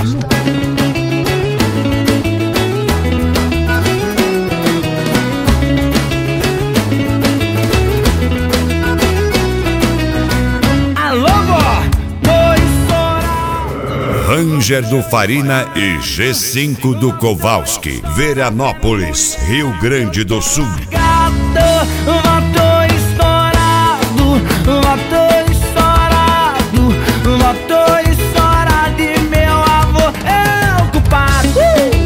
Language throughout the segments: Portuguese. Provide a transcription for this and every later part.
Ranger do Farina e G5 do Kowalski, Veranópolis, Rio Grande do Sul. Voto estourado, voto estourado, voto estourado e meu avô é o culpado.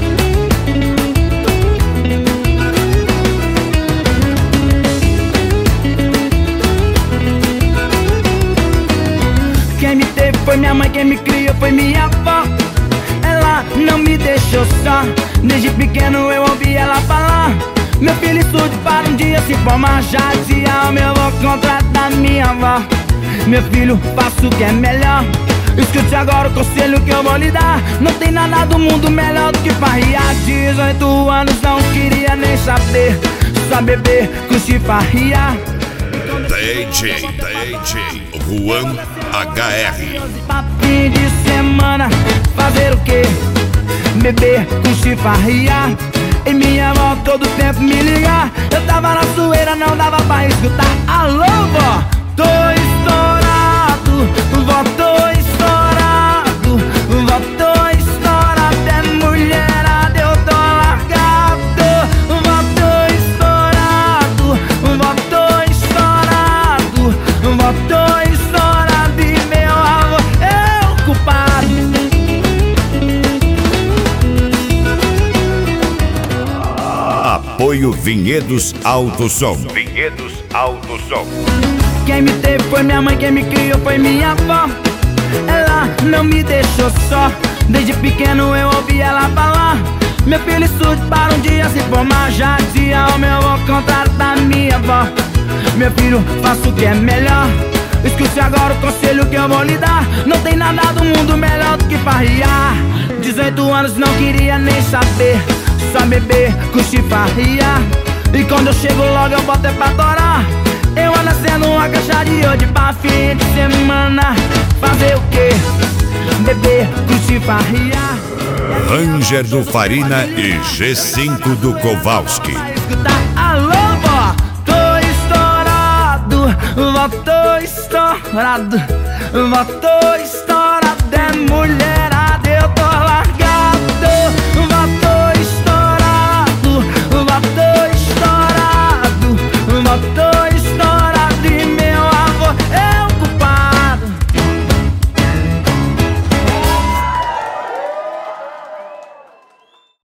Quem me teve foi minha mãe, quem me criou foi minha avó. Ela não me deixou só, desde pequeno eu ouvi ela falar: meu filho estude para um dia se formar. Já dizia o meu avô contratar minha avó: meu filho, faça o que é melhor. Escute agora o conselho que eu vou lhe dar. Não tem nada do mundo melhor do que farriar. 18 anos não queria nem saber, só beber, curtir, farriar. DJ Juan HR. Pra fim de semana, fazer o quê? Beber, curtir, farriar. E minha avó todo tempo me ligar. Eu tava na zoeira, não dava pra escutar. Alô, vó, tô estourado, vó, tô estourado, vó, tô estourado. É mulherada, eu tô largado. Vó, tô estourado, vó, tô estourado, vó, tô estourado. E meu avô é o culpado. Apoio Vinhedos Alto Som. Vinhedos Alto Som. Quem me teve foi minha mãe, quem me criou foi minha avó. Ela não me deixou só, desde pequeno eu ouvi ela falar: meu filho estude para um dia se formar. Já dizia o meu avô contratar minha avó: meu filho, faça o que é melhor. Escute agora o conselho que eu vou lhe dar. Não tem nada do mundo melhor do que farriar. 18 anos não queria nem saber, só beber, curtir, farriar. E quando eu chego logo eu boto é pra torar. Eu ando sendo uma caixa de hoje pra fim de semana. Fazer o quê? Beber, curtir, farriar. Ranger do Farina e G5 do Kowalski. Alô, vó, tô estourado, vó, tô estourado, vó, tô estourado. É mulher